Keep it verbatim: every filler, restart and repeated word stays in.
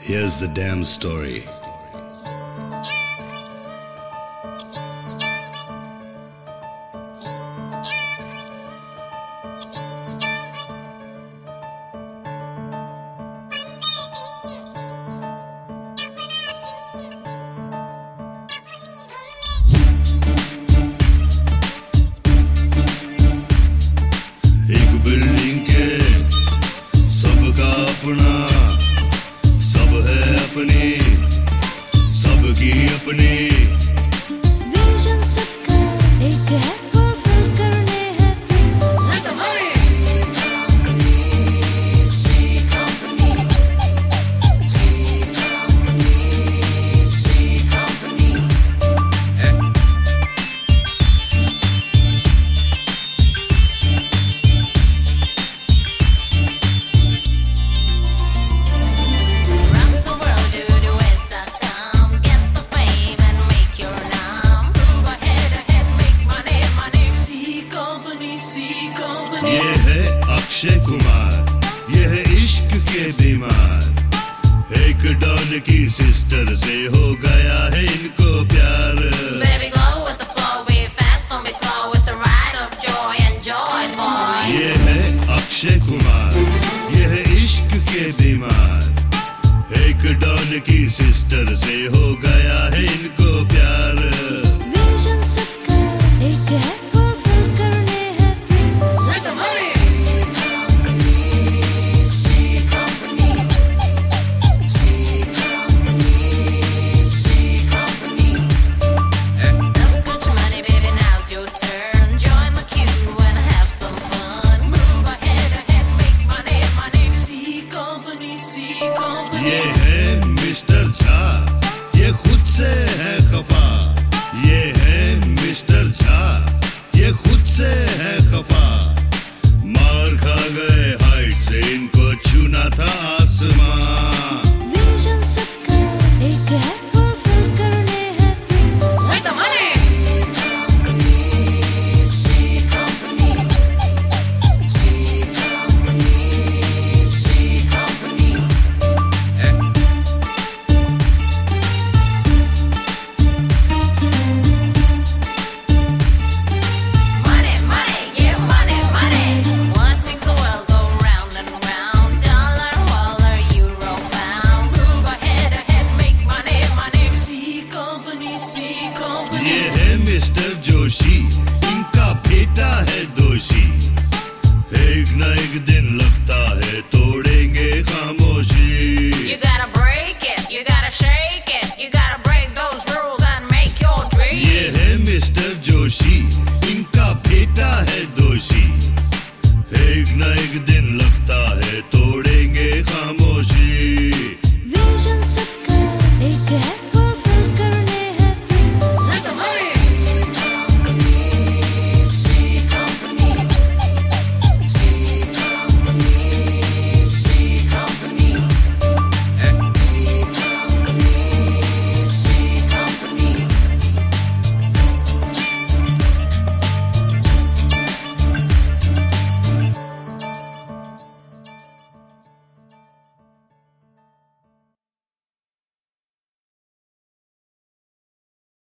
Here's the damn story. एक building के सबका अपना, सब है अपनी, सबकी अपनी। विजन सबका एक है, फुलफिल करने हैं things. Let the money. C company, C company, C company. ये है अक्षय कुमार, ये है इश्क के बीमार। एक डॉन की सिस्टर से हो गया है इनको प्यार। Baby, go with the flow, be fast, don't be slow. It's a ride of joy, enjoy, boy. ये है अक्षय कुमार, ये है इश्क के बीमार। एक डॉन की सिस्टर से हो गया है इनको प्यार। विजन सबका एक है, फुलफिल करने हैं things. Let the money. C company, C company. Love good money, baby, now's your turn. Join the queue and have some fun. Move ahead, ahead, make money, money. C company, C company. ये है mister Jha, ये खुद से है खफा। ये है mister Jha, ये खुद से है खफा। मार खा गए हाइट से, इनको छूना था आसमां। विजन सबका एक है, फुलफिल करने हैं things. Let the money. C company, C company. Money, money, yeah, money, money. What makes the world go round and round? Dollar, dollar, euro, pound. Move ahead, ahead, make money, money. C company, C company. ये है mister Joshi, इनका बेटा है दोषी। एक न एक दिन लगता है तोड़ेंगे खामोशी। You gotta break it, you gotta shake it, you gotta break those rules and make your dream. ये है मिस्टर जोशी, इनका बेटा है दोषी। एक न एक दिन लगता है तोड़